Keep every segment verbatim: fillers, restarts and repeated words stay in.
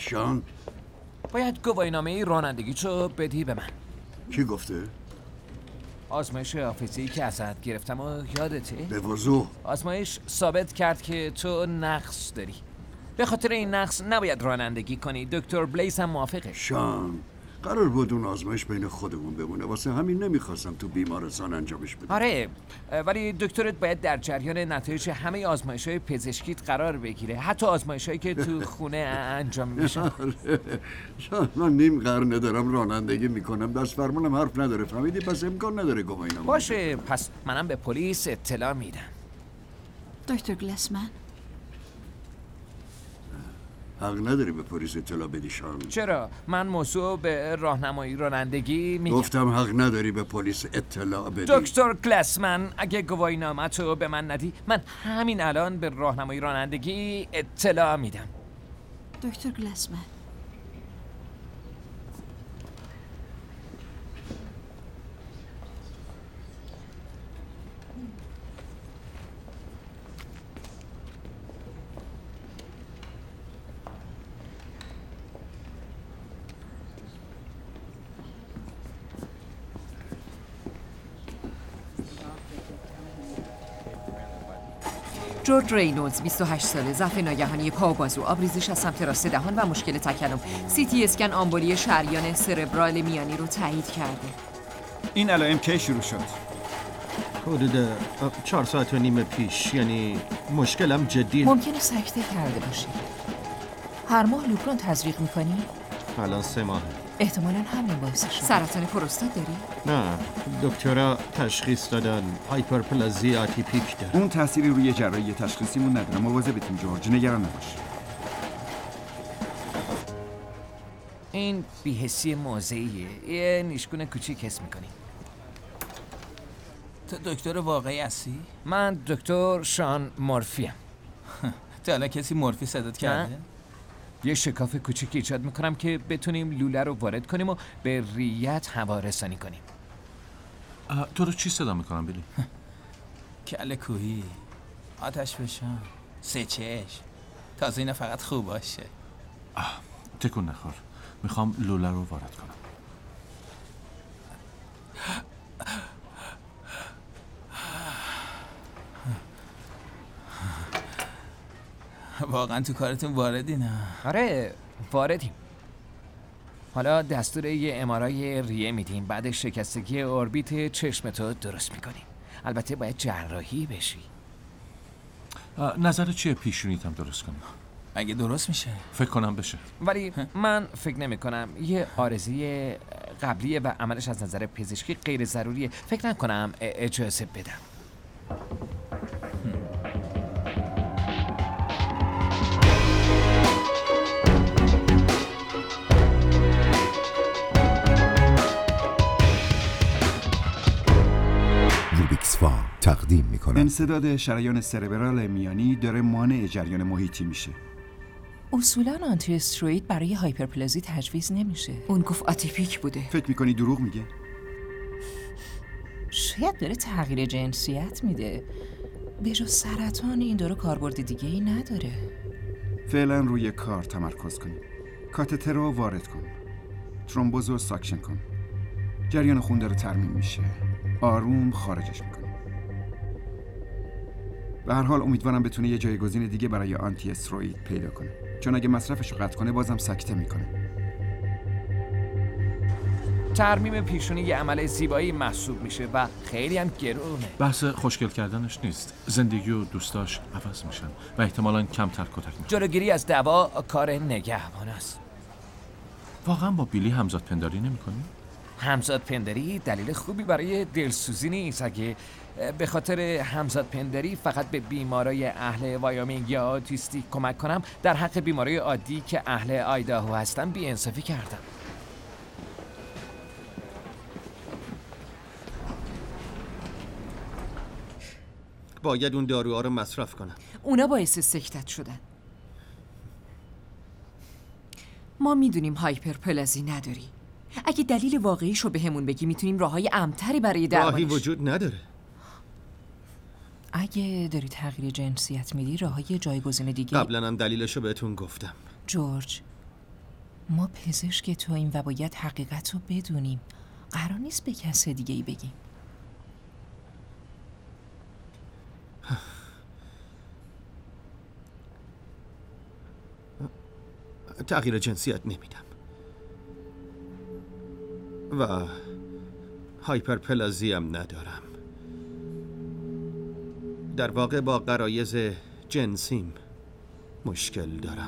شان؟ باید گواهینامه رانندگیشو بدی به من. کی گفته؟ آزمایش حافظه‌ای که ازت گرفتم و یادته؟ به وضوح. آزمایش ثابت کرد که تو نقص داری. به خاطر این نقص نباید رانندگی کنی. دکتر بلیس هم موافقه. شان، قرار بود اون آزمایش بین خودمون بمونه، واسه همین نمیخواستم تو بیمارستان انجامش بدم. آره، ولی دکترت باید در جریان نتایج همه آزمایش‌های پزشکیت قرار بگیره، حتی آزمایش‌هایی که تو خونه انجام میشه. آره. شان، من نیم قرن دارم رانندگی میکنم، دست فرمانم حرف نداره، فهمیدی؟ پس امکان نداره گواهینامه. باشه، پس منم به پلیس اطلاع میدم. دکتر گلسمن، حق نداری به پلیس اطلاع بدی شان. چرا؟ من موضوع به راهنمایی رانندگی میگم. گفتم حق نداری به پلیس اطلاع بدی. دکتر گلسمن، اگه گواهینامه‌تو به من ندی، من همین الان به راهنمایی رانندگی اطلاع میدم. دکتر گلسمن، جورج رینولدز، بیست و هشت ساله، ضعف ناگهانی پا و بازو، آبریزش از سمت راست دهان و مشکل تکلم. سی تی اسکن آمبولی شریان سربرال میانی رو تایید کرده. این علائم کی شروع شد؟ حدود چهار ساعت و نیم پیش. یعنی مشکلم جدی. ممکنه سکته کرده باشی. هر ماه لوپرون تزریق میکنی؟ الان سه ماه. احتمالاً همین باعث شد. سرطان پروستات داری؟ نه، دکترها تشخیص دادن هایپرپلازی آتیپیک داره. اون تأثیری روی جراحی تشخیصیمون نداره. مواظبتیم جورج، نگران نباش. این بی‌حسی موضعیه. یه نیشگون کوچیک حس میکنی. تو دکتر واقعی هستی؟ من دکتر شان مورفیم. تا حالا کسی مورفی صدات کرده؟ یه شکاف کوچیکی ایجاد میکنم که بتونیم لوله رو وارد کنیم و به ریت هوا رسانی کنیم. تو رو چی صدا میکنم بیلی؟ کله کوهی، آتش فشان، سه چشم. تازه اینا فقط خوب باشه. تکون نخور، میخوام لوله رو وارد کنم. واقعا تو کارتون واردی نه؟ آره واردیم. حالا دستور یه ام‌آرآی ریه میدیم، بعد شکستگی اوربیت چشمتو درست میکنیم. البته باید جراحی بشی. نظر چیه پیشونیتم درست کنم؟ اگه درست میشه فکر کنم بشه، ولی من فکر نمی کنم. یه آرزوی قبلیه و عملش از نظر پزشکی غیر ضروریه. فکر نکنم اجازه بدم. روبیکس فام تقدیم میکنه. انسداد شریان سربرال میانی داره مانع جریان محیطی میشه. اصولاً آنتی استروئید برای هایپرپلازی تجویز نمیشه. اون گفت آتیپیک بوده. فکر میکنی دروغ میگه؟ شاید داره تغییر جنسیت میده. به جز سرطان این داره کاربرد دیگه ای نداره. فعلا روی کار تمرکز کن. کاتتر رو وارد کن. ترومبوز رو ساکشن کن. جریان خون داره ترمیم میشه. آروم خارجش میکنی. به هر حال امیدوارم بتونه یه جایگزین دیگه برای آنتی استروئید پیدا کنه، چون اگه مصرفش رو قطع کنه بازم سکته میکنه. ترمیم پیشونی یه عمل زیبایی محسوب میشه و خیلی هم گرونه. بحث خوشگل کردنش نیست. زندگی و دوستاش عوض میشن و احتمالاً کمتر کتک میخورن. جلوگیری از دوا کار نگهبان است. واقعا با بیلی همزاد پنداری نمی‌کنی؟ همزاد پنداری دلیل خوبی برای دلسوزی نیست. اگه به خاطر همزاد پنداری فقط به بیمارای اهل وایومینگ یا آتیستی کمک کنم، در حق بیمارای عادی که اهل آیداهو هستن بی‌انصافی کردم. باید اون داروها رو مصرف کنم. اونا باعث سکتت شدن. ما میدونیم هایپرپلازی نداری. اگه دلیل واقعیشو به همون بگی میتونیم راههای امتری برای درمانش. راهی وجود نداره. اگه داری تغییر جنسیت میدی راههای جایگزین دیگه. قبلا هم دلیلشو بهتون گفتم. جورج، ما پزشک توییم و باید حقیقت رو بدونیم. قرار نیست به کس دیگه ای بگیم. تغییر جنسیت نمیدم و هایپرپلازی هم ندارم. در واقع با غرایز جنسیم مشکل دارم.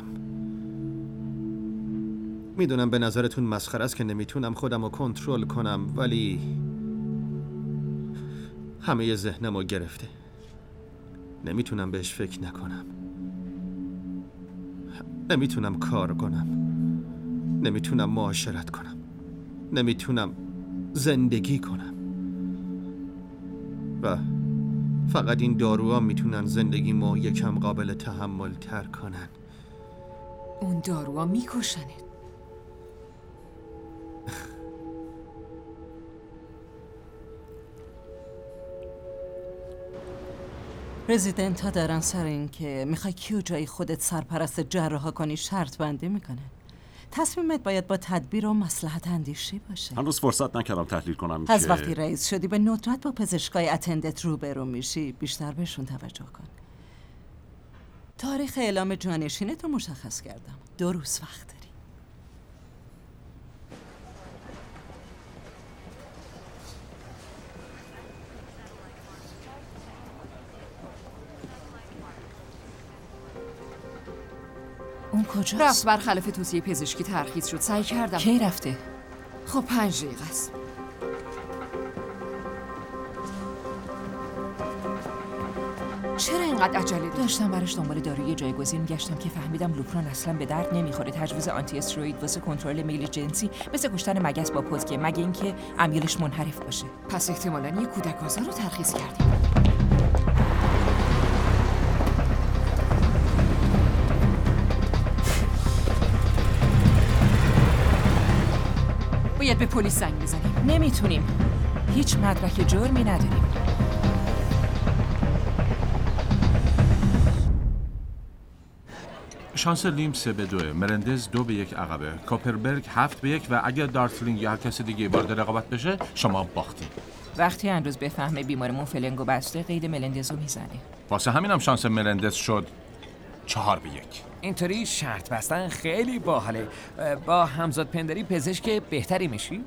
میدونم به نظرتون مسخره است که نمیتونم خودم رو کنترل کنم، ولی همه ذهنم رو گرفته. نمیتونم بهش فکر نکنم. نمیتونم کار کنم. نمیتونم معاشرت کنم. نمیتونم زندگی کنم. و فقط این داروها میتونن زندگیمو یکم قابل تحمل تر کنن. اون داروها میکشنه. رزیدنت ها دارن سر این که میخوای کیو جای خودت سرپرست جراحا کنی شرط بندی میکنن. تصمیمت باید با تدبیر و مصلحت اندیشی باشه. هنوز فرصت نکردم تحلیل کنم از که وقتی رئیس شدی به ندرت با پزشکای اتندت روبرو میشی. بیشتر بهشون توجه کن. تاریخ اعلام جانشینت رو مشخص کردم. دو روز وقت داری. اون کجاست؟ رفت برخلاف توصیه پزشکی ترخیص شد. سعی کردم. کی رفته؟ خب پنج دقیقه است. چرا اینقدر عجله داری؟ داشتم براش دنبال داروی جایگزین میگشتم که فهمیدم لوپران اصلا به درد نمیخوره. تجویز آنتی استروئید واسه کنترل میل جنسی مثل کشتن مگس با پتکه، مگه اینکه امیالش منحرف باشه. پس احتمالاً یه کودک آزار رو ترخیص کردیم. باید به پلیس زنگ بزنیم. نمیتونیم. هیچ مدرک جرمی نداریم. شانس لیم سه به دوه، مرندز دو به یک عقبه، کاپربرگ هفت به یک و اگر دارتلینگ یا هر کس دیگه وارد رقابت بشه شما باختین. وقتی اندروز بفهمه بیمارمون فلنگو بسته قید ملندزو میزنه. واسه همینم شانس مرندز شد چهار به یک. اینطوری شرط بستن خیلی باحاله. با همزاد پندری پزشک بهتری میشی؟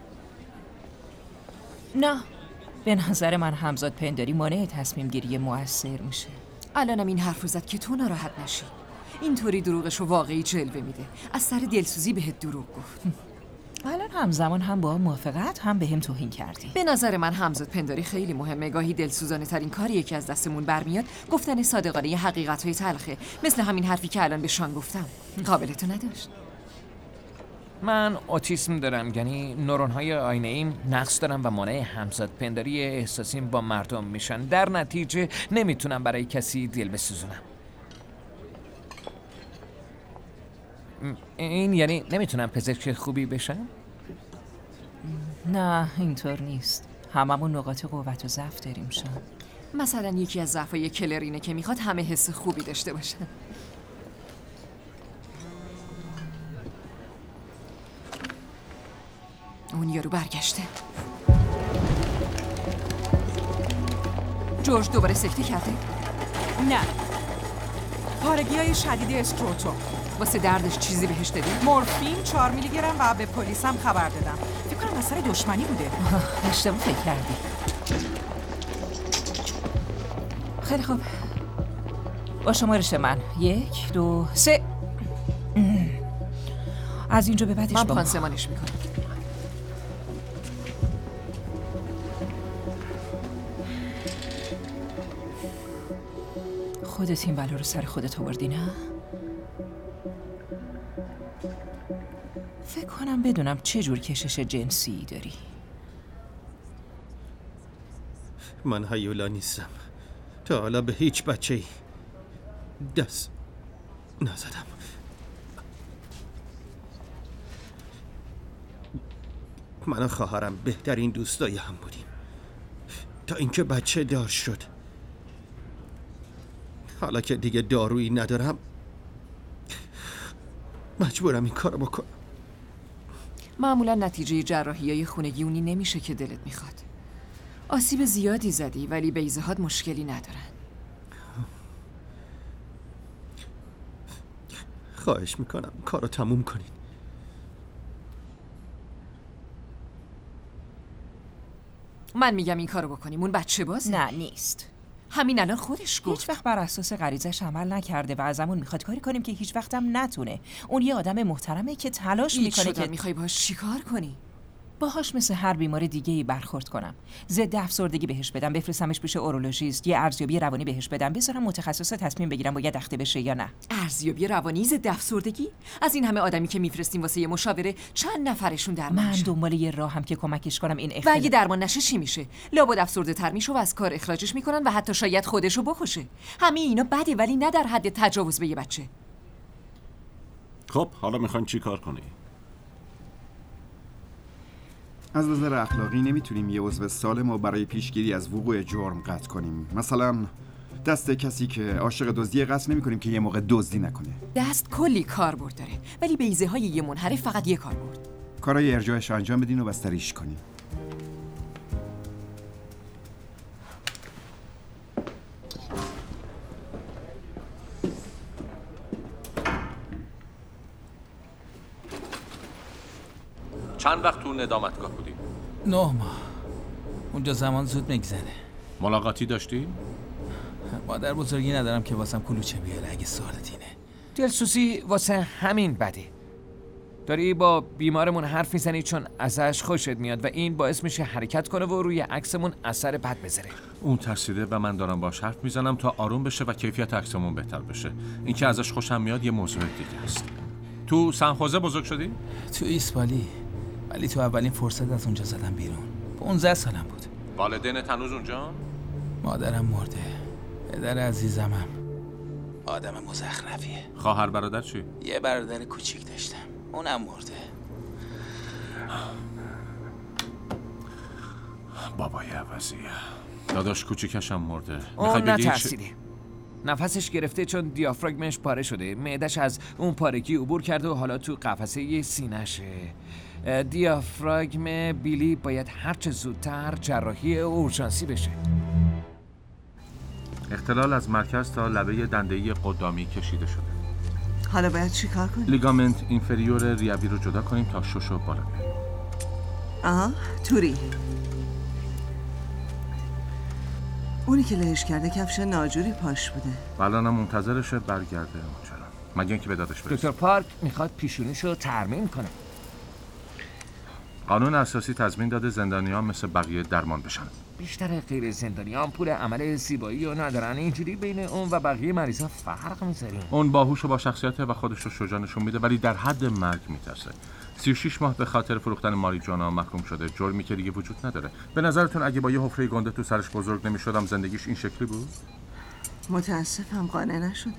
نه، به نظر من همزاد پنداری مانع تصمیم گیری مؤثر میشه. الانم این حرف رو زد که تو ناراحت نشی. اینطوری دروغشو واقعی جلوه میده. از سر دلسوزی بهت دروغ گفت. الان همزمان هم با موافقت هم به هم توهین کردی. به نظر من همزاد پنداری خیلی مهمه. گاهی دلسوزانه ترین کاری که از دستمون برمیاد گفتن صادقانه حقیقت های تلخه، مثل همین حرفی که الان به شان گفتم. قابلتو نداشت. من اوتیسم دارم، یعنی نورون‌های آینه ایم نقص دارم و مانع همزاد پنداری احساسیم با مردم میشن. در نتیجه نمیتونم برای کسی دل بسوزونم. این یعنی نمیتونم پزشک خوبی بشم؟ نه اینطور نیست. هممون نقاط قوت و ضعف داریم شان. مثلا یکی از ضعفای کلر اینه که میخواد همه حس خوبی داشته باشه. اون یارو برگشته. جورج دوباره سکته کرده؟ نه، پارگی های شدید استروتو. واسه دردش چیزی بهش دادی؟ مورفین چهار میلی گرم و به پلیس هم خبر دادم. فکر کنم اثر دشمنی بوده. اشتباه فکر کردی. خیلی خوب. با شمارش من یک دو سه. از اینجا به بعدش من با پانسمانش میکنم. خودت این بلا رو سر خودت آوردی نه؟ فکر کنم بدونم چه جور کشش جنسی داری. من هیولا نیستم. تا حالا به هیچ بچه‌ای دست نزدم. من و خواهرم بهترین دوستای هم بودیم تا اینکه بچه دار شد. حالا که دیگه دارویی ندارم مجبورم این کارو بکنم. معمولا نتیجه جراحی‌های خونگی اونی نمیشه که دلت میخواد. آسیب زیادی زدی ولی بیضه‌هات مشکلی ندارن. خواهش میکنم کارو تموم کنین. من میگم این کارو بکنیم. اون بچه باز نه نیست. همین الان خودش گفت. هیچ وقت بر اساس غریزش عمل نکرده و ازمون میخواد کاری کنیم که هیچ وقتم نتونه. اون یه آدم محترمه که تلاش میکنه که میخوای باهاش چیکار کنی؟ باهاش مثل هر بیمار دیگه‌ای برخورد کنم. ضد افسردگی بهش بدم، بفرستمش پیش اورولوژیست، یه ارزیابی روانی بهش بدم، بذارم متخصص تصمیم بگیرم باید اخته بشه یا نه. ارزیابی روانی ضد افسردگی؟ از این همه آدمی که میفرستیم واسه یه مشاوره چند نفرشون درمان من میشن؟ دنبال یه راهم که کمکش کنم این و اختلاف. اگه درمان نشه چی میشه؟ لابد افسرده تر میشه و از کار اخراجش میکنن و حتی شاید خودشو بکشه. همه اینا بده ولی نه در حد تجاوز به یه بچه. خب حالا میخواین چی کار کنی؟ از نظر اخلاقی نمیتونیم یه عضو سالم رو برای پیشگیری از وقوع جرم قطع کنیم. مثلا دست کسی که عاشق دزدی قطع نمی‌کنیم که یه موقع دزدی نکنه. دست کلی کاربرد داره ولی بیضه های یه منحرف فقط یه کاربرد. کارای ارجاعش انجام بدین و بستریش کنیم. چند وقت تو ندامتگاه بودی؟ نه ماه. اونجا زمان زود میگذره. ملاقاتی داشتی؟ مادر بزرگی ندارم که واسم کلوچه بیاره اگه سوالت اینه. دلسوزی واسه همین بده. داری با بیمارمون حرف میزنی چون ازش خوشت میاد و این باعث میشه حرکت کنه و روی عکسمون اثر بد بذاره. اون ترسیده و من دارم باش حرف میزنم تا آروم بشه و کیفیت عکسمون بهتر بشه. این که ازش خوشم میاد یه موضوع دیگه است. تو سن خوزه بزرگ شدی؟ تو ایسپالی. ولی تو اولین فرصت از اونجا زدم بیرون. پانزده سالم بود. والدینت هنوز اونجا؟ مادرم مرده. پدر عزیزمم آدم مزخرفیه. خواهر برادر چی؟ یه برادر کوچیک داشتم. اونم مرده. بابای عوضیه. داداش کوچیکشم مرده. اون نترسیده. نفسش گرفته چون دیافراگمش پاره شده. معدش از اون پارگی عبور کرده و حالا تو قفسه سینه‌شه. دیافراگم بیلی باید هرچه زودتر جراحی اورژانسی بشه. اختلال از مرکز تا لبه دنده‌ای قدامی کشیده شده. حالا باید چی کار کنیم؟ لیگامنت اینفریور ریوی رو جدا کنیم تا ششو بالا بیاریم. آها توری. اونی که لهش کرده کفش ناجوری پاش بوده. الانم منتظرشه برگرده اونجا. مگه اینکه به دادش برسه. دکتر پارک میخواد پیشونیشو ترمیم کنه. قانون اساسی تضمین داده زندانیان مثل بقیه درمان بشن. بیشتر غیر زندانیان پول عمل زیبایی رو ندارن. اینجوری بین اون و بقیه مریضا فرق میذاریم. اون باهوش و با شخصیت و خودش رو شجاع نشون میده ولی در حد مرگ میترسه. سی و شش ماه به خاطر فروختن ماریجوانا محکوم شده. جرمی که دیگه وجود نداره. به نظرتون اگه با یه حفره گنده تو سرش بزرگ نمیشدم زندگیش این شکلی بود؟ متاسفم قانع نشدم.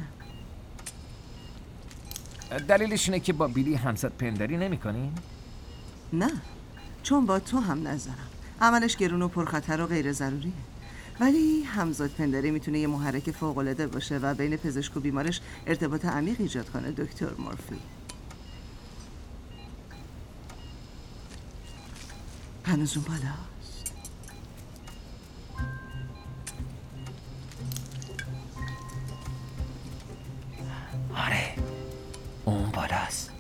دلیلش اینه که با بیلی همزاد پنداری نمی‌کنی؟ نه، چون با تو هم نظرم. عملش گرون و پرخطر و غیر ضروریه. ولی همزاد پنداری میتونه یه محرک فوق‌العاده باشه و بین پزشک و بیمارش ارتباط عمیق ایجاد کنه دکتر مورفی. هنوز اون بالاست. آره اون بالاست.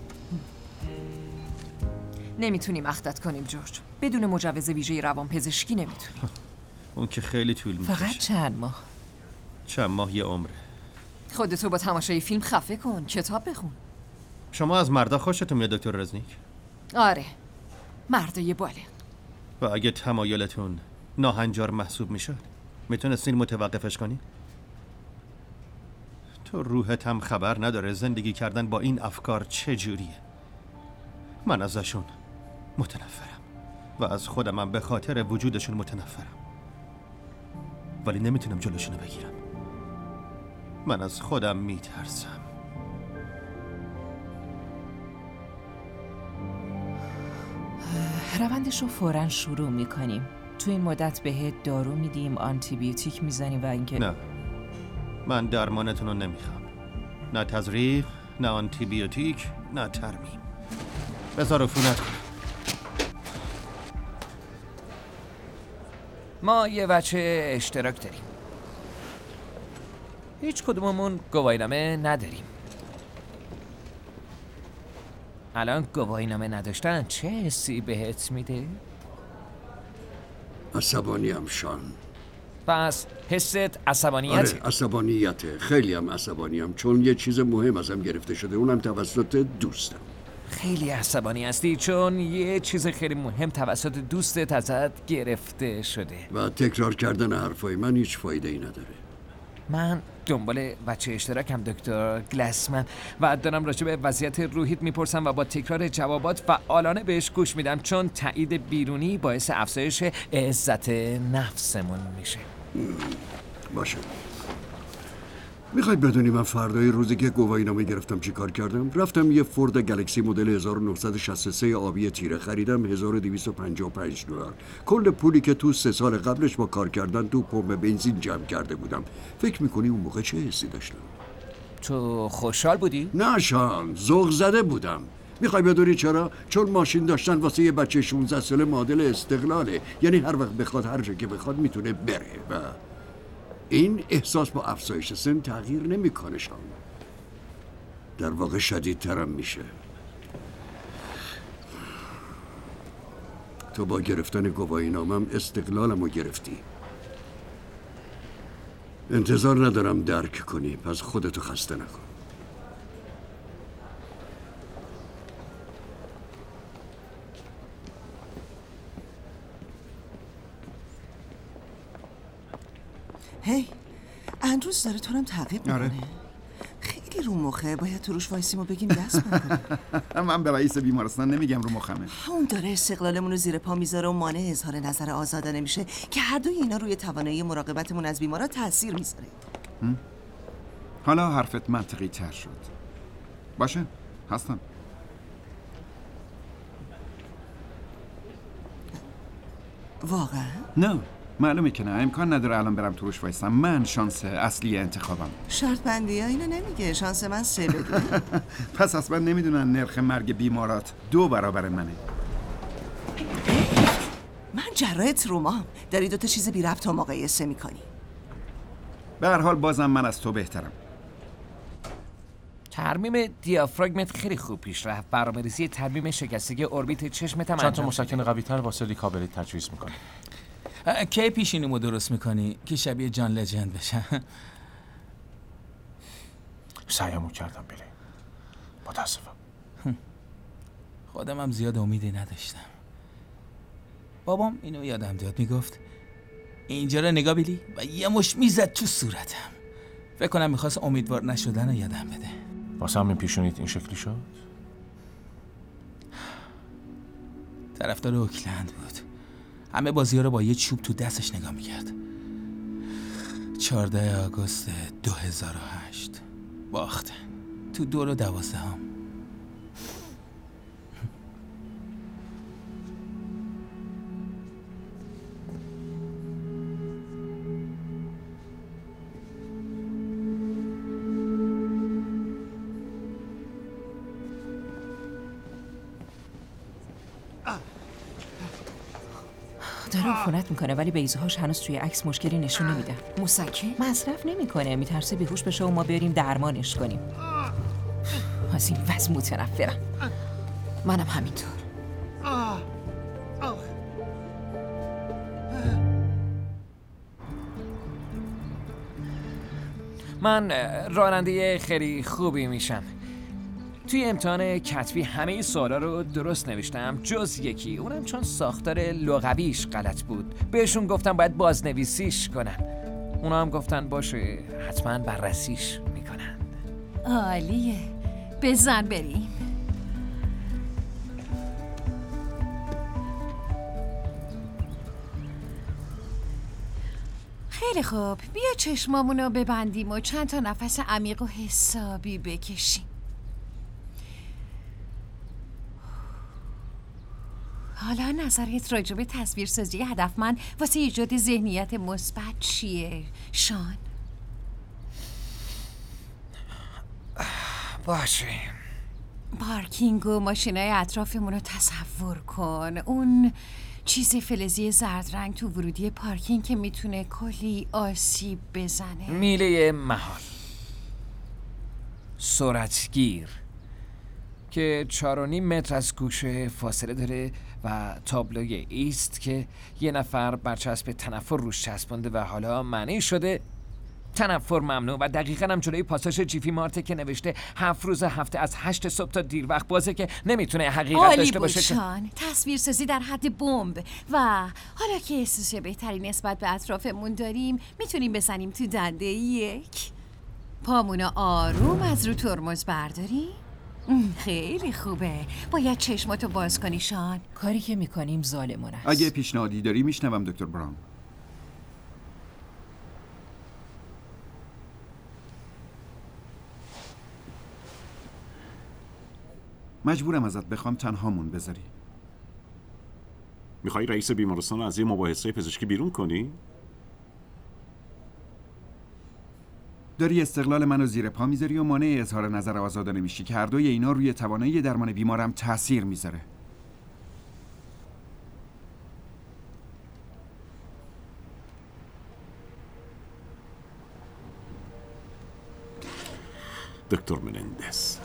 نمیتونیم اخدت کنیم جورج. بدون مجوز ویژه روان پزشکی نمیتونیم. اون که خیلی طول میکشه. فقط چند ماه. چند ماه یه عمره. خودتو با تماشای فیلم خفه کن. کتاب بخون. شما از مردا خوشتون میاد دکتر رزنیک؟ آره مردای بالغ. و اگه تمایلتون ناهنجار محسوب میشد میتونستین متوقفش کنین؟ تو روحت هم خبر نداره زندگی کردن با این افکار چه جوریه. من ازشون متنفرم و از خودمم به خاطر وجودشون متنفرم، ولی نمیتونم جلوشونو بگیرم. من از خودم میترسم. روندش رو فوراً شروع میکنیم. تو این مدت بهت دارو میدیم، آنتی بیوتیک میزنیم و اینکه نه، من درمانتون رو نمیخوام. نه تزریق، نه آنتی بیوتیک، نه ترمیم. بذار عفونت کنم. ما یه وجه اشتراک داریم. هیچ کدوممون گواهینامه نداریم. الان گواهینامه نداشتن چه حسی بهت میده؟ عصبانیم شان. پس حست عصبانیته؟ آره عصبانیته. خیلی هم عصبانیم چون یه چیز مهم ازم گرفته شده، اونم توسط دوستم. خیلی عصبانی هستی چون یه چیز خیلی مهم توسط دوستت ازت گرفته شده و تکرار کردن حرفای من هیچ فایده ای نداره. من دنبال بچه اشتراکم دکتر گلسمن و دارم راجع به وضعیت روحیت میپرسم و با تکرار جوابات فعالانه بهش گوش میدم چون تایید بیرونی باعث افزایش عزت نفسمون میشه. باشه. میخواید بدونی من فردای روزی که گواهینامه گرفتم چی کار کردم؟ رفتم یه فورد گلکسی مدل هزار و نهصد و شصت و سه آبی تیره خریدم، هزار و دویست و پنجاه و پنج دلار. کل پولی که تو سه سال قبلش با کار کردن تو پمپ بنزین جمع کرده بودم. فکر میکنی اون موقع چه حسی داشتم؟ تو خوشحال بودی؟ نه شان، ذوق زده بودم. میخوای بدونی چرا؟ چون ماشین داشتن واسه یه بچه شانزده ساله مدل استقلاله، یعنی هر وقت بخواد هر جا که بخواد میتونه بره و این احساس با افزایش سن تغییر نمیکنه شان. در واقع شدیدترم میشه. تو با گرفتن گواهینامه‌ام استقلالمو گرفتی. انتظار ندارم درک کنی، پس خودتو خسته نکن. هی اندروز داره تو رو هم تعقیب میکنه. آره. خیلی رو مخه، باید تو روش وایسیم و بگیم دست بکنه. من به رئیس بیمارستان نمیگم رو مخمه. اون داره استقلالمون رو زیر پا میذاره و مانع اظهار نظر آزادانه میشه که هر دوی اینا روی توانایی مراقبتمون از بیمارا تاثیر میذاره. حالا حرفت منطقی تر شد. باشه هستم. واقعا؟ نه معلومه که نه، امکان نداره الان برم تو روش وایسم. من شانس اصلی انتخابم. شرط بندی ها اینو نمیگه، شانس من سه بدونه. پس اصلا نمیدونن نرخ مرگ بیمارات دو برابر منه. من جراح ترومام، داری دوتا چیز بی ربط و مقایسه میکنی. به هر حال بازم من از تو بهترم. ترمیم دیافراگمت خیلی خوب پیش رفت. برنامه‌ریزی ترمیم شکستگی اوربیت چشمت هم چند تا مسکن قوی‌تر واسه ریکاوری تجویز میکنه. کی پیشینیمو درست میکنی که شبیه جان لجند بشن؟ سعیمو کردم بیلی، متاسفم. خودم هم زیاد امیدی نداشتم. بابام اینو یادم داد، میگفت اینجا رو نگاه بیلی و یه مش میزد تو صورتم. فکر کنم میخواست امیدوار نشدن رو یادم بده. واسه همین پیشونیت این شکلی شد؟ طرفدار اوکلند بود. همه بازی ها رو با یه چوب تو دستش نگاه میکرد. چهارده آگوست دو هزار و هشت باختن تو دور و دوازده هم. داره عفونت میکنه ولی بیضه‌هاش هنوز توی عکس مشکلی نشون نمیده. مسکن؟ مصرف نمیکنه، میترسه بیهوش بشه و ما بریم درمانش کنیم. از این وضع متنفرم. منم همینطور. من راننده خیلی خوبی میشم. توی امتحان کتبی همه سوالا رو درست نوشتم جز یکی، اونم چون ساختار لغویش غلط بود. بهشون گفتم باید بازنویسیش کنن، اونا هم گفتن باشه حتما بررسیش میکنن. عالیه، بزن بریم. خیلی خوب، بیا چشمامونو ببندیم و چند تا نفس عمیق و حسابی بکشیم. حالا نظرت راجع به تصویرسازی هدفمند واسه ایجاد ذهنیت مثبت چیه، شان؟ باشه، پارکینگ و ماشینای اطرافمون رو تصور کن. اون چیز فلزی زرد رنگ تو ورودی پارکینگ که میتونه کلی آسیب بزنه. میله مهار، سرعتگیر که چار و نیم متر از گوشه فاصله داره و تابلوی ایست که یه نفر برچسب تنفر روش چسبونده و حالا معنی شده تنفر ممنوع و دقیقاً هم جلوی پاساژ جیفی مارته که نوشته هفت روز هفته از هشت صبح تا دیر وقت بازه که نمیتونه حقیقت داشته باشه. عالی بود شان، تصویرسازی در حد بمب. و حالا که احساس بهتری نسبت به اطرافمون داریم میتونیم بزنیم تو دنده یک. پامونو آروم از رو ترمز برداریم. خیلی خوبه. باید چشماتو باز کنی شان. کاری که میکنیم ظالمانه است. اگه پیشنهادی داری میشنوم دکتر براون. مجبورم ازت بخوام تنهامون بذاری. میخوای رئیس بیمارستان از یه مباحثه پزشکی بیرون کنی؟ داری استقلال منو زیر پا میذاری و مانع اظهار نظر آزادانه میشی که هر دوی اینا روی توانایی درمان بیمارم تأثیر میذاره. دکتر منندز،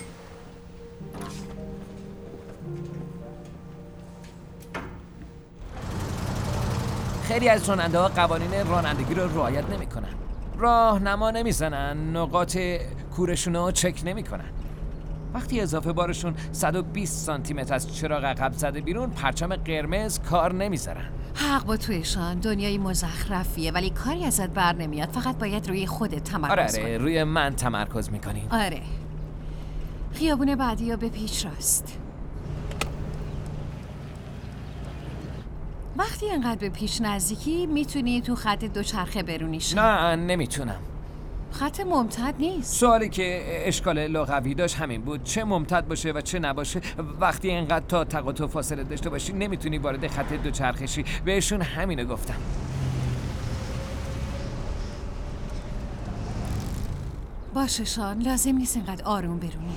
خیلی از راننده ها قوانین رانندگی رو رعایت نمی‌کنن. راهنما نمیزنن، نقاط کورشون رو چک نمی‌کنن. وقتی اضافه بارشون صد و بیست سانتی متر از چراغ عقب زده بیرون، پرچم قرمز کار نمیذارن. حق با تویشان، دنیای مزخرفیه ولی کاری ازت بر نمیاد. فقط باید روی خودت تمرکز آره کنی. آره روی من تمرکز میکنیم. آره. خیابون بعدی رو به پیچ راست. وقتی اینقدر به پیش نزدیکی میتونی تو خط دوچرخه برونیش. نه نمیتونم. خط ممتد نیست. سوالی که اشکال لغوی داشت همین بود، چه ممتد باشه و چه نباشه. وقتی اینقدر تا تقاطع فاصله داشته باشی نمیتونی وارد خط دوچرخه شی. بهشون همینو گفتم. باشه شان، لازم نیست اینقدر آروم برونی.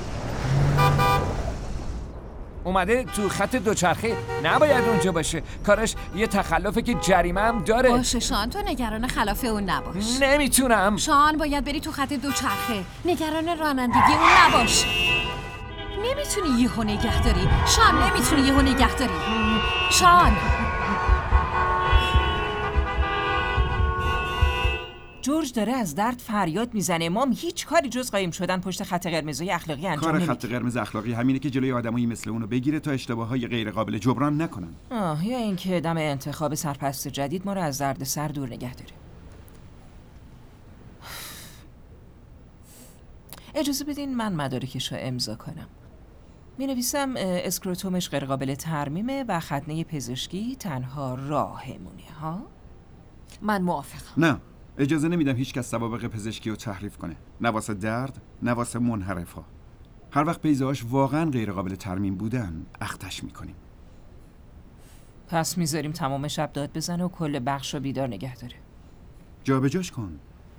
اومده تو خط دوچرخه، نباید اونجا باشه. کارش یه تخلفه که جریمه هم داره. باشه شان، تو نگران خلاف اون نباش. نمیتونم. شان باید بری تو خط دوچرخه. نگران رانندگی اون نباش. نمیتونی یهو نگه داری. شان نمیتونی یهو نگه داری. شان جورج داره از درد فریاد میزنه. مام هیچ کاری جز قایم شدن پشت خط قرمزای اخلاقی انجام نمیده. کار خط قرمز اخلاقی همینه که جلوی آدمایی مثل اونو بگیره تا اشتباههای غیر قابل جبران نکنن. آه یا اینکه دم انتخاب سرپرست جدید ما رو از درد سر دور نگه داره. اجازه بدین من مدارکش رو امضا کنم. می نویسم اسکروتومش غیر قابل ترمیمه و ختنه پزشکی تنها راهمونه ها. من موافقم. نه اجازه نمیدم هیچ کس سوابق پزشکی رو تحریف کنه، نه واسه درد نه واسه منحرف ها. هر وقت پیزه‌هاش واقعا غیر قابل ترمیم بودن اختش میکنیم. پس میذاریم تمام شب داد بزنه و کل بخش رو بیدار نگه داره. جا به جاش کن.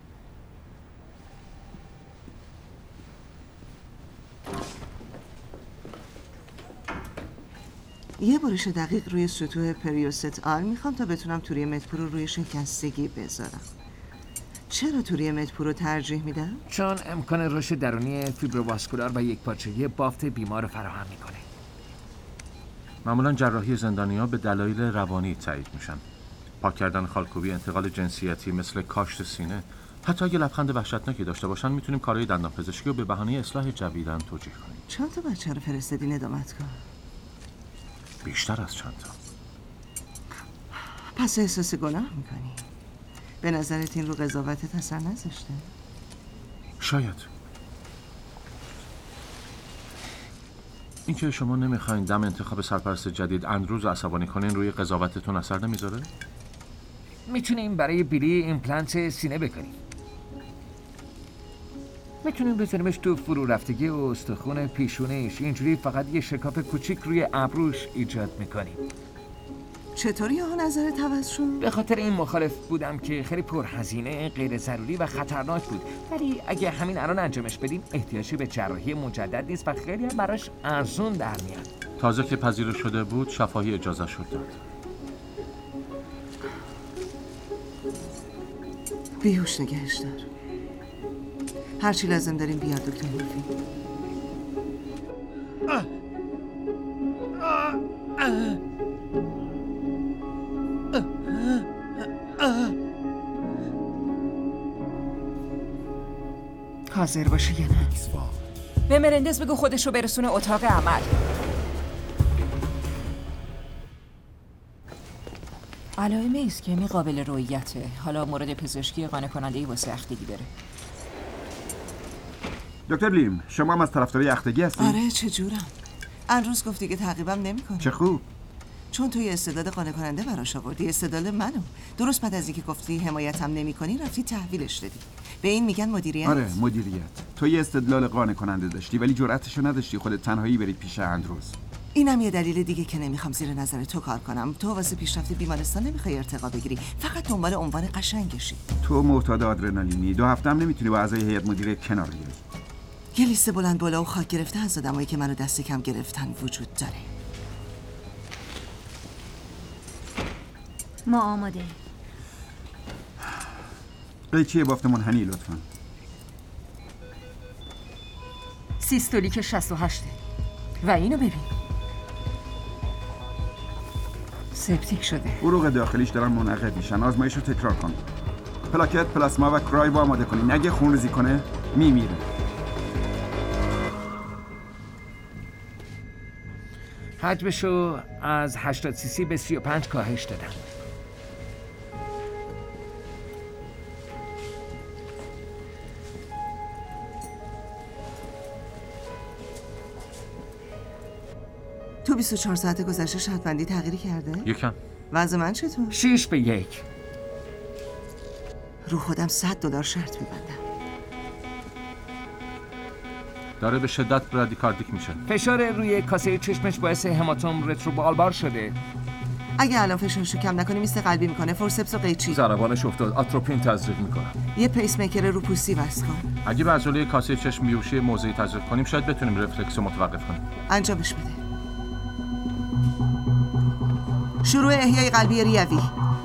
یه برش دقیق روی سطوح پریوست آر میخوام تا بتونم توری متپور رو روی شکستگی بذارم. چرا توری متپور رو ترجیح میدم؟ چون امکان رشد درونی فیبروواسکولار و یک پارچگی بافت بیمار فراهم میکنه. معمولا جراحی زندانی‌ها به دلایل روانی تایید میشن. پاک کردن خالکوبی، انتقال جنسیتی مثل کاشت سینه. حتی اگه لبخند وحشتناکی داشته باشن میتونیم کارهای دندانپزشکی رو به بهانه اصلاح جویدن توجیه کنیم. چند تا بچه رو فرستادی ندامت کن؟ بیشتر از چند تا. پس احساس گناه میکنی؟ به نظرت این رو قضاوتت اثر نذاشته؟ شاید. اینکه شما نمیخواین دم انتخاب سرپرست جدید اندروز عصبانی کنین روی قضاوتتون اثر نمیذاره؟ میتونیم برای بیلی ایمپلنت سینه بکنیم. میتونیم بزنیمش تو فرو رفتگی و استخون پیشونیش. اینجوری فقط یه شکاف کوچیک روی ابروش ایجاد میکنیم. چطوری ها نظرت عوض شد؟ به خاطر این مخالف بودم که خیلی پرهزینه، غیر ضروری و خطرناک بود. ولی اگه همین الان انجامش بدیم احتیاجی به جراحی مجدد نیست و خیلی هم براش ارزون در میاد. تازه که پذیرش شده بود شفاهی اجازه شد داد. بیهوش نگهش دار. هرچی لازم داریم بیاد دکتر حیفی. حاضر باشه یا نه؟ به مرندز بگو خودش رو برسونه اتاق عمل. علائم ایسکمی قابل رویته. حالا مورد پزشکی قانع کننده واسه اختگی بره. دکتر بلیم، شما هم از طرفدارای اختگی هستی؟ آره چجورم؟ امروز گفتی که تعقیبم نمی‌کنی. چه خوب. چون توی استعداد قانع کننده براش آوردی، استعداد منو. درست بعد از اینکه گفتی حمایتم نمی‌کنی رفتی تحویلش دادی. به این میگن مدیریت. آره مدیریت. تو یه استدلال قانع کننده داشتی ولی جرأتشو نداشتی خودت تنهایی بری پیش اندروز. اینم یه دلیل دیگه که نمیخوام زیر نظر تو کار کنم. تو واسه پیشرفت بیمارستان نمیخوای ارتقا بگیری، فقط دنبال عنوان قشنگشی. تو معتاد آدرنالینی، دو هفته هم نمیتونی با اعضای هیئت مدیره کنار بگیری. یه لیست بلند بالا و خاک گرفته از آدمایی که منو دست کم گرفتن وجود داره. ما آماده. قیچی بافت منحنی لطفاً. سیستولیک شصت و هشت و اینو ببین. سپتیک شده. عروق داخلیش دارن منعقد میشن. آزمایش رو تکرار کن. پلاکت، پلاسما و کرایو آماده کنین. اگه خونریزی کنه میمیره. حجمشو از هشتاد سی سی به سی و پنج کاهش دادم. تو بیست و چهار ساعت گذشته شرطبندی تغییری کرده؟ یکم. وضع من چطور؟ شیش به یک. رو خودم صد دلار شرط میبندم. داره به شدت برادیکاردیک میشه. فشار روی کاسه چشمش باعث هماتوم رتروبالبار شده. اگه الان فشارشو کم نکنی میست قلبی میکنه. فورسپس و قیچی. ضربانش افتاد. آتروپین تزریق میکنم. یه پیس میکر رو پوستی وصل کن. اگه به عضله کاسه چشم بیهوشی موضعی تزریق کنیم شاید بتونیم رفلکس رو متوقف کنیم. انجامش بده. شروع احیای قلبی ریوی.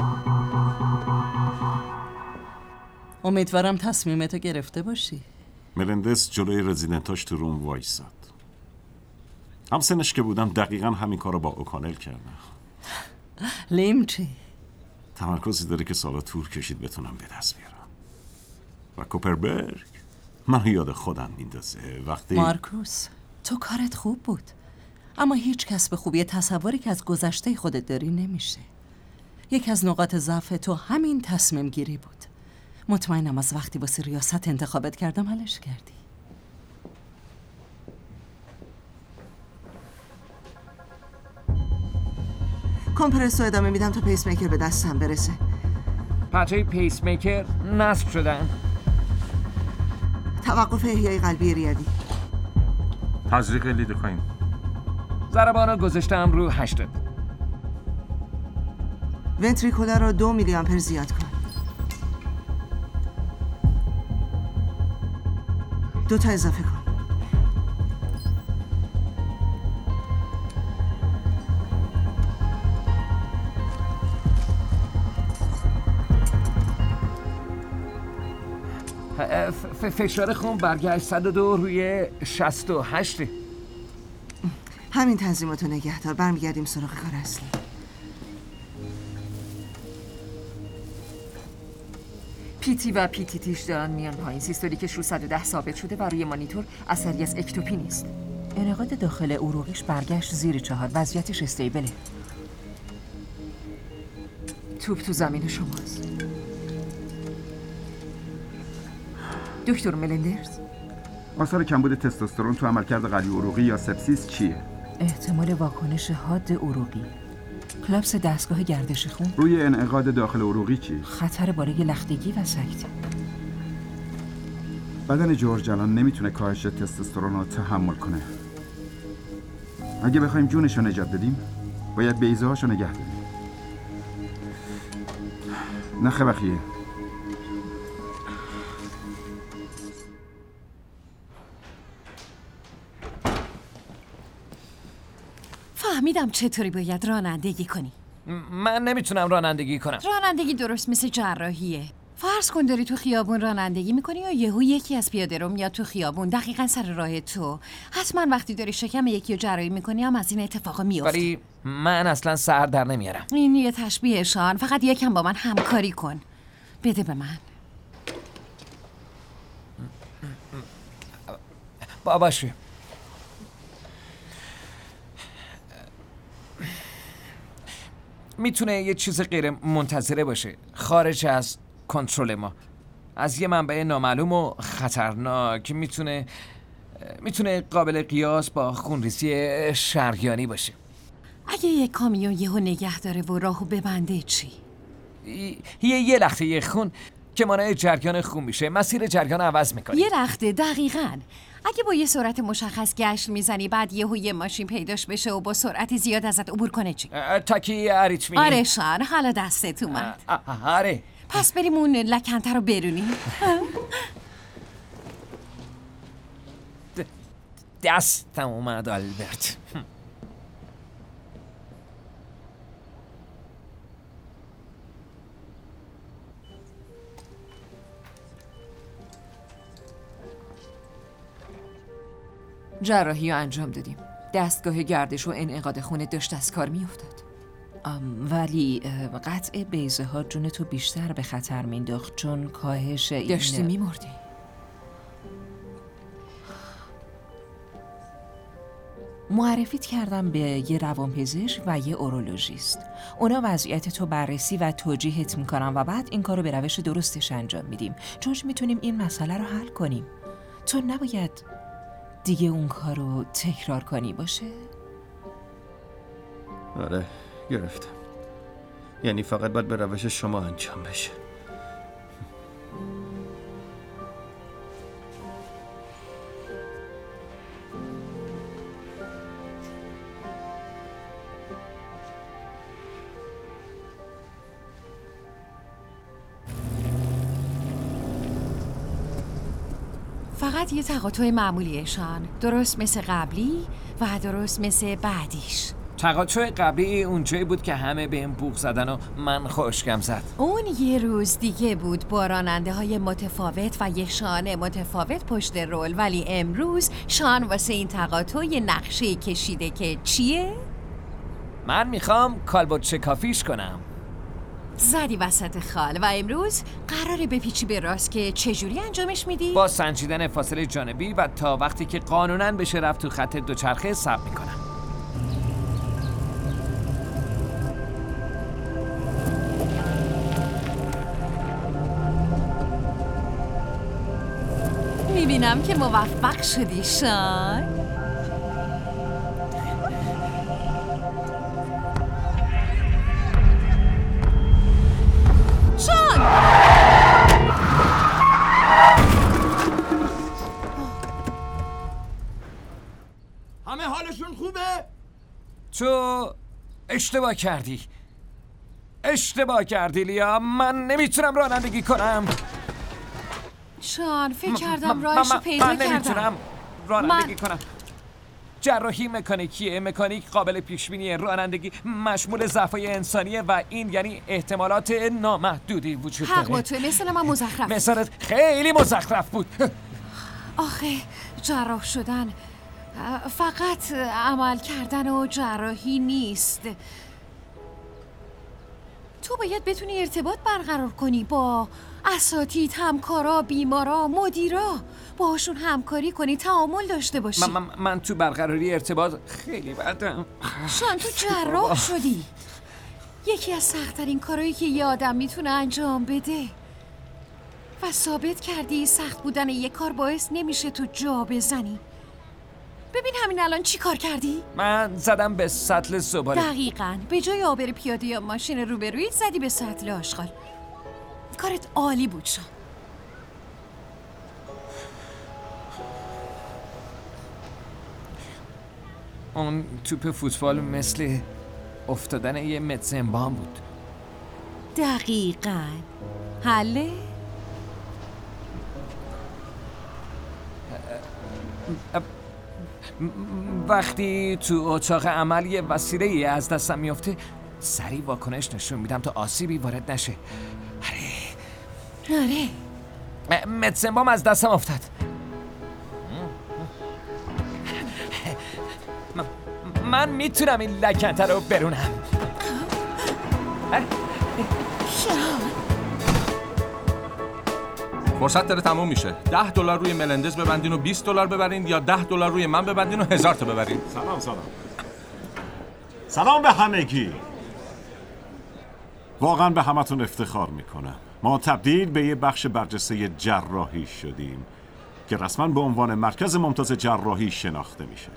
امیدوارم تصمیمتو گرفته باشی. ملندس جلوی رزیدنتاش تو روم وایساد. هم سنش که بودم دقیقا همین کارو با اوکانل کردم. لیم چی؟ تمرکزی داره که سالا طول کشید بتونم به دست بیارم. و کوپربرگ من یاد خودم میندازه وقتی مارکوس تو کارت خوب بود، اما هیچ کس به خوبی تصوری که از گذشته خودت داری نمیشه. یکی از نقاط ضعف تو همین تصمیم گیری بود. مطمئنم از وقتی واسه ریاست انتخابت کردم حلش کردی. کمپرسو ادامه میدم تا پیس میکر به دستم برسه. پرچه پیس میکر نصب شدن. توقف احیای قلبی ریوی. تزریق لیدوکاین. ضربان رو گذاشتم رو هشتاد. ونتریکولر رو دو میلی آمپر زیاد کن. دو تا اضافه کن. فشار خون برگشت صد و دو روی شصت و هشت. همین تنظیماتو نگه دار. برمیگردیم سراغ کار اصلی. پیتی و پیتی تیش دارن میان پایین. سیستولیکش رو صد و ده ثابت شده و روی مانیتور اثری از اکتوپی نیست. انعقاد داخل عروقش برگشت زیر چهار. وضعیتش استیبله. توپ تو زمین شماست. دکتر ملندرز، آثار کمبود تستوسترون تو عملکرد قلبی عروقی یا سپسیس چیه؟ احتمال واکنش حاد عروقی، کلاپس دستگاه گردش خون. روی انعقاد داخل عروقی چی؟ خطر بالای لختگی و سکته. بدن جورج الان نمیتونه کاهش تستوسترون رو تحمل کنه. اگه بخوایم جونش رو نجات بدیم باید بیضه‌هاش رو نگه داریم. نخ بخیه. فهمیدم چطوری باید رانندگی کنی. من نمیتونم رانندگی کنم. رانندگی درست مثل جراحیه. فرض کن داری تو خیابون رانندگی میکنی و یهو یکی از پیاده رو میاد تو خیابون دقیقا سر راه تو. حتما وقتی داری شکم یکی رو جراحی میکنی هم از این اتفاقا میفته. ولی من اصلا سر در نمیارم. این یه تشبیه شان، فقط یکم با من همکاری کن. بده به من. باباشه. میتونه یه چیز غیر منتظره باشه، خارج از کنترل ما، از یه منبع نامعلوم و خطرناک. میتونه میتونه قابل قیاس با خونریزی شریانی باشه. اگه یه کامیون یهو نگه داره و راهو ببنده چی؟ یه یه لخته یه خون که مانع جریان خون میشه، مسیر جریان عوض میکنه. یه لخته دقیقاً. اگه با یه سرعت مشخص گشت میزنی بعد یهو یه ماشین پیداش بشه و با سرعت زیاد ازت عبور کنه چی؟ تاکی اریتمی. آره شان، حالا دستت اومد. آره. پس بریم اون لکنته رو برونیم. دستم اومد آلبرت. جراحی رو انجام دادیم. دستگاه گردش و انعقاد خون داشت از کار می افتاد. ولی قطع بیضه ها جون تو بیشتر به خطر مینداخت، چون کاهش این داشتی می مردی. معرفیت کردم به یه روانپزشک و یه اورولوژیست. اونا وضعیت تو بررسی و توجیهت میکنن و بعد این کارو به روش درستش انجام میدیم. چونش میتونیم این مسئله رو حل کنیم. تو نباید دیگه اون کارو تکرار کنی باشه؟ آره گرفتم. یعنی فقط باید به روش شما انجام بشه. فقط یه تقاطع معمولیشان، درست مثل قبلی و درست مثل بعدیش. تقاطع قبلی اونجایی بود که همه به این بوق زدن و من خشکم زد. اون یه روز دیگه بود با راننده های متفاوت و یک شانه متفاوت پشت رول، ولی امروز شان واسه این تقاطع یه نقشه کشیده که چیه؟ من میخوام کالبد شکافیش کنم. زدی وسط خال. و امروز قراره بپیچی به راست که چجوری انجامش میدی؟ با سنجیدن فاصله جانبی و تا وقتی که قانوناً بشه رفت تو خط دوچرخه ثبت میکنم. میبینم که موفق شدی شان. شان! همه حالشون خوبه؟ تو اشتباه کردی. اشتباه کردی لیا. من نمیتونم رانندگی کنم. شان فکر کردم راهشو پیدا من کردم. من نمیتونم رانندگی من... کنم. جراحی مکانیکیه. مکانیک قابل پیشبینی. رانندگی مشمول ضعف‌های انسانیه و این یعنی احتمالات نامحدودی وجود داره. حق با توی مثل من مزخرف. مثالت خیلی مزخرف بود. آخه جراح شدن فقط عمل کردن و جراحی نیست. تو باید بتونی ارتباط برقرار کنی با اساتید، همکارا، بیمارا، مدیرا. باهاشون همکاری کنی، تعامل داشته باشی. من, من, من تو برقراری ارتباط خیلی بدم. شان تو جراح شدی. یکی از سخت‌ترین کارهایی که یه آدم میتونه انجام بده و ثابت کردی سخت بودن یک کار باعث نمیشه تو جا بزنی. ببین همین الان چی کار کردی؟ من زدم به سطل زباله. دقیقاً. به جای آبر پیاده یا ماشین روبرویت زدی به سطل آشغال. کارت عالی بود شان. اون توپ فوتبال مثل افتادن یه متر زنبان بود. دقیقاً. حله؟ وقتی تو اتاق عمل یه وسیله ای از دستم میفته سریع واکنش نشون میدم تا آسیبی وارد نشه. آره آره مدسن بام از دستم افتاد. من میتونم این لکنته رو برونم. فرصت داره تموم میشه. ده دلار روی ملندز ببندین و بیست دلار ببرین، یا ده دلار روی من ببندین و هزار تا ببرین. سلام سلام. سلام به همگی. واقعا به همتون افتخار میکنم. ما تبدیل به یه بخش برجسته جراحی شدیم که رسما به عنوان مرکز ممتاز جراحی شناخته میشه.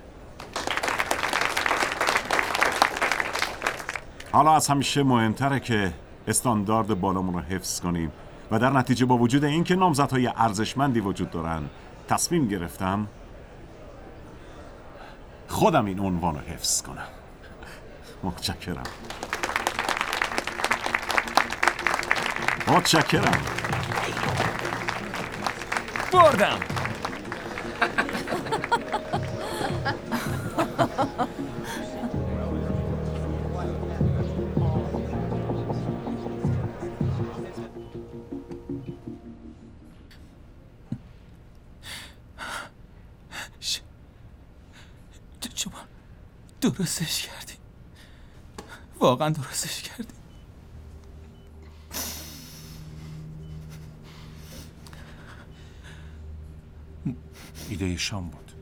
حالا از همیشه مهمتره که استاندارد بالامون رو حفظ کنیم و در نتیجه با وجود اینکه نامزدهای ارزشمندی وجود دارن تصمیم گرفتم خودم این عنوان رو حفظ کنم. متشکرم. متشکرم. بردم. شما درستش کردی. واقعا درستش کردی. ایده شام بود.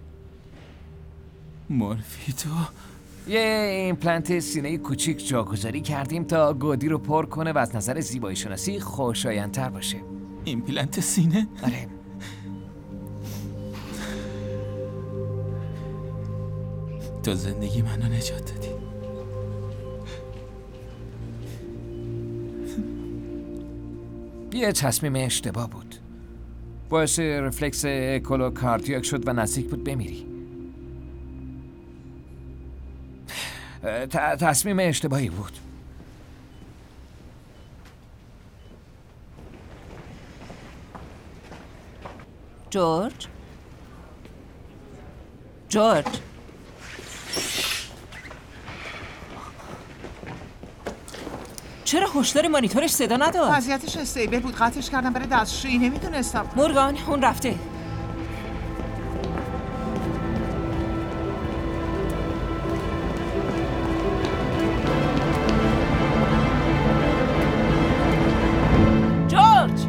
مورفی تو یه ایمپلنت سینه کوچیک جاگذاری کردیم تا گودی رو پر کنه و از نظر زیبایی شناسی خوشایندتر باشه. ایمپلنت سینه؟ آره. تو زندگی منو نجات دادی. یه تصمیم اشتباه بود. باعث رفلکس اکولوکاردیاک شد و نزدیک بود بمیری. ت- تصمیم اشتباهی بود. جورج؟ جورج؟ چرا هشدار مانیتورش صدا نداد؟ وضعیتش استیبل بود، قطعش کردم برای دستشویی، نمیتونستم. مورگان اون رفته. جورج!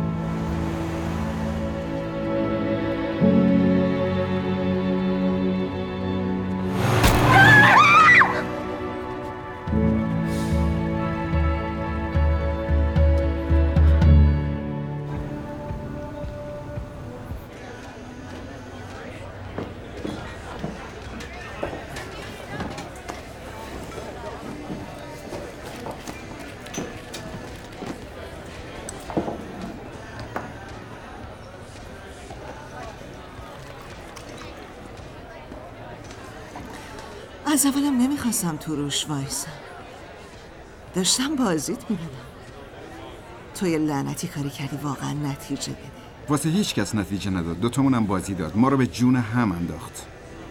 از اولم نمیخواستم تو روش وایسم. داشتم بازیت میبینم. تو یه لعنتی کاری کردی واقعا نتیجه بده. واسه هیچ کس نتیجه نداد. دوتامونم بازی داد. ما رو به جون هم انداخت.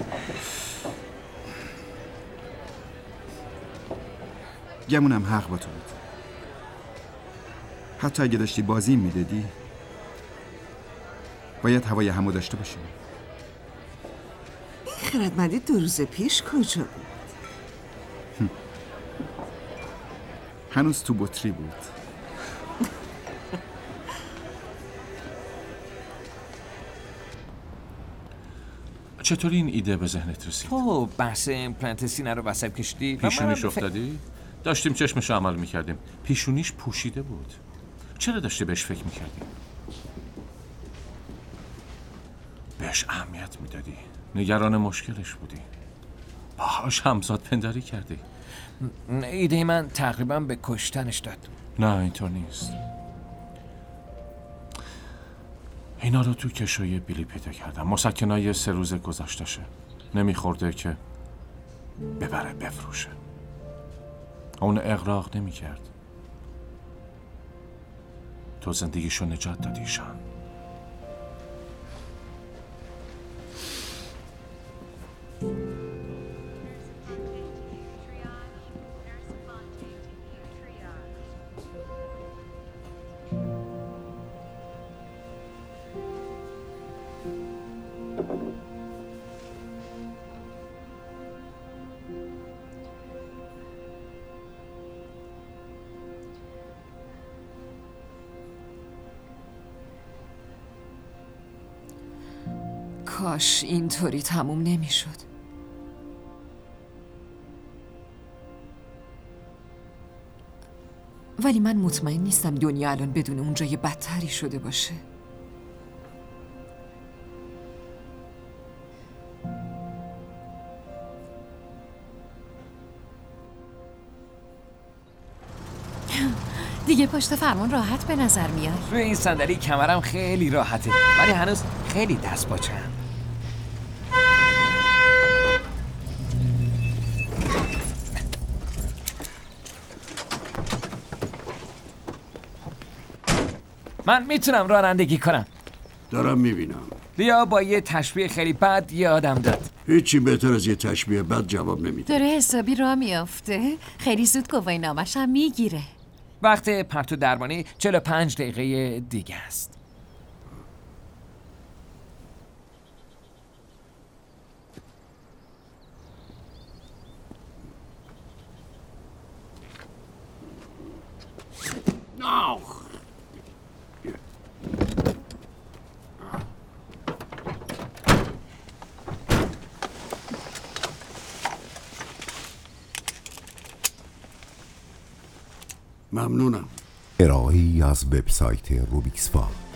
گمونم حق با تو بود. حتی اگه داشتی بازی میدادی باید هوای همو داشته باشیم. این خردمندی دو روز پیش کجا بود؟ هنوز تو بطری بود. چطوری این ایده به ذهنت رسید؟ تو بحث ایمپلنت سینه رو وسط کشیدی؟ پیشونیش افتادی؟ داشتیم چشمش عمل میکردیم. پیشونیش پوشیده بود. چرا داشتی بهش فکر میکردی؟ بهش اهمیت میدادی. نگران مشکلش بودی. باهاش همزاد پنداری کردی. ایده من تقریبا به کشتنش داد. نه اینطور نیست. اینا رو تو کشوی بیلی پیدا کردم. مسکنای سه روز گذشتشه. نمیخورده که ببره بفروشه. اون اغراق نمیکرد. تو زندگیشو نجات دادی شان. کاش اینطوری تموم نمیشد. ولی من مطمئن نیستم دنیا الان بدون اون جای بدتری شده باشه. دیگه پشت فرمان راحت به نظر میاد. روی این صندلی کمرم خیلی راحته، ولی هنوز خیلی دست پاچم. من میتونم رانندگی کنم. دارم میبینم. لیا با یه تشبیه خیلی بد یادم داد. هیچی بهتر از یه تشبیه بد جواب نمیده. داره حسابی راه میافته. خیلی زود گواهی نامش هم میگیره. وقت پرتو درمانی چهل و پنج دقیقه دیگه است. ممنونم. ارائه‌ای از وبسایت روبیکس فام.